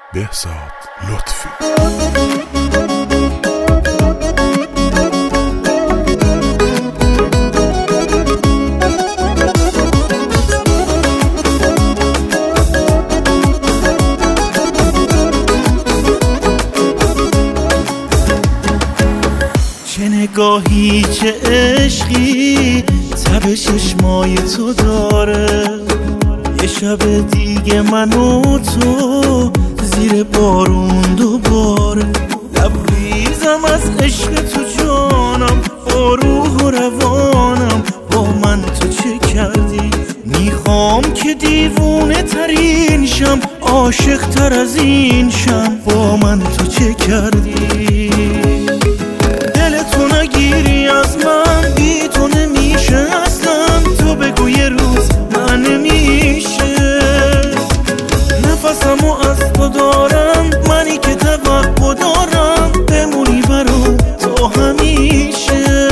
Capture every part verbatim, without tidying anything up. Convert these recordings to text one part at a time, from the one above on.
بهزاد لطفی. چه نگاهی چه عشقی تب چشمای تو داره، یه شب دیگه من و تو زیر بارون دوباره. لبریزم از عشق تو جانم، با روح و روانم با من تو چه کردی؟ میخوام که دیوونه ترین شم، عاشق تر از این شم، با من تو چه کردی؟ دلتو نگیری از من، بی تو نمیشه اصلا، تو بگو یه روز من نمیشه. نفسمو از تو دارم، منی که توقع دارم بمونی برام تو همیشه.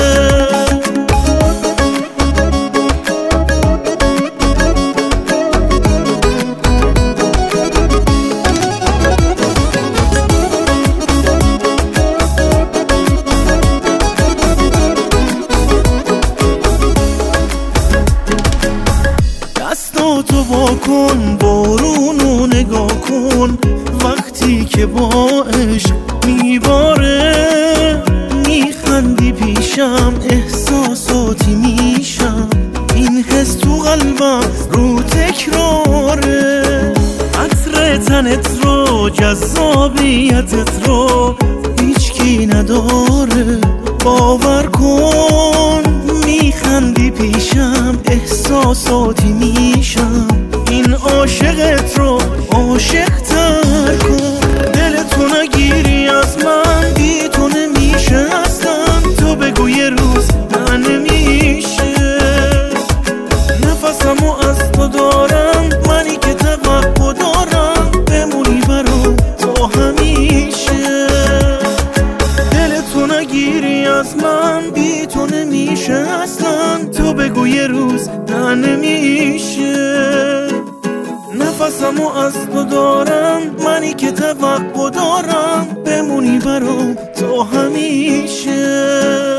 دستاتو واکن، بارونو نگاه کن، وقتی که با عشق میباره. میخندی پیشم، احساساتی میشم، این حس تو قلبم رو تکراره. عطر تنت رو، جذابیتت رو هیچکی نداره، باور کن. میخندی پیشم، احساساتی میشم، این عاشقت رو عاشق تر کن. دلتو نگیری از من، بی تو نمیشه اصلا، تو بگو یه روز من نمیشه. نفسمو از تو دارم، منی که توقع دارم بمونی برام تو همیشه. دلتو نگیری از من، بی تو نمیشه اصلا، تو بگو یه روز نه نمیشه. نفسمو از تو دارم، منی که توقع دارم بمونی برام تو همیشه.